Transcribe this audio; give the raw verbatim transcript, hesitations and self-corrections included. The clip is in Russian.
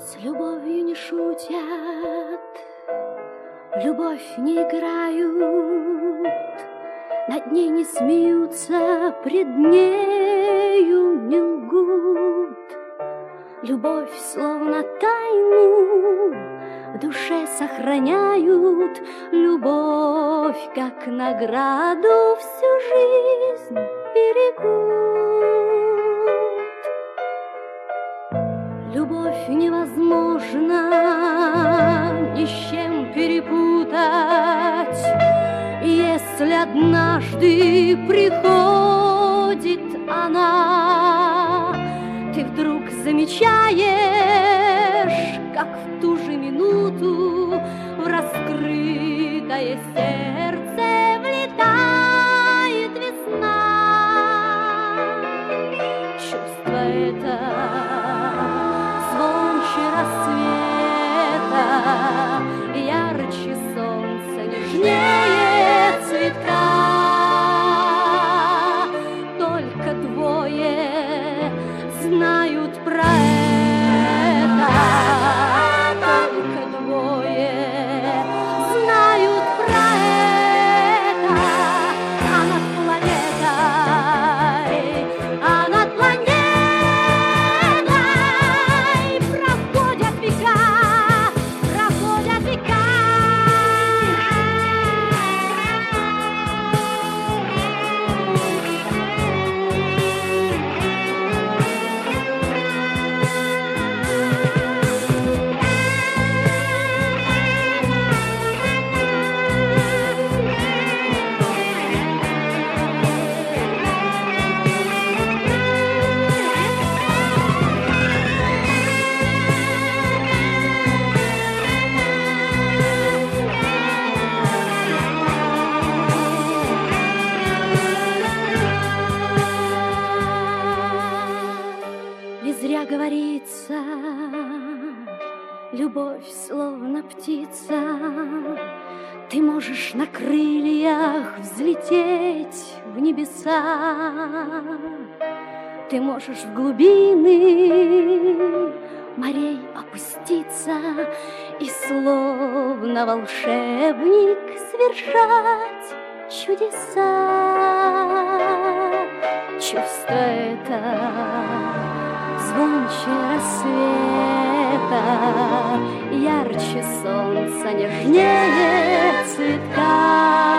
С любовью не шутят, любовь не играют, над ней не смеются, пред нею не лгут. Любовь словно тайну в душе сохраняют, любовь как награду всю жизнь берегут. Любовь невозможно ни с чем перепутать, если однажды приходит она, ты вдруг замечаешь, как в ту же минуту в раскрытое сердце влетает весна. Чувство это звонче рассвета, ярче солнца, нежнее цветка. Только двое знают про это, только двое знают про это. А над планетой, а над планетой проходят века, проходят века. Не зря говорится, любовь словно птица. Ты можешь на крыльях взлететь в небеса, ты можешь в глубины морей опуститься и словно волшебник совершать чудеса. Чувство это звонче рассвета, ярче солнца, нежнее цветка.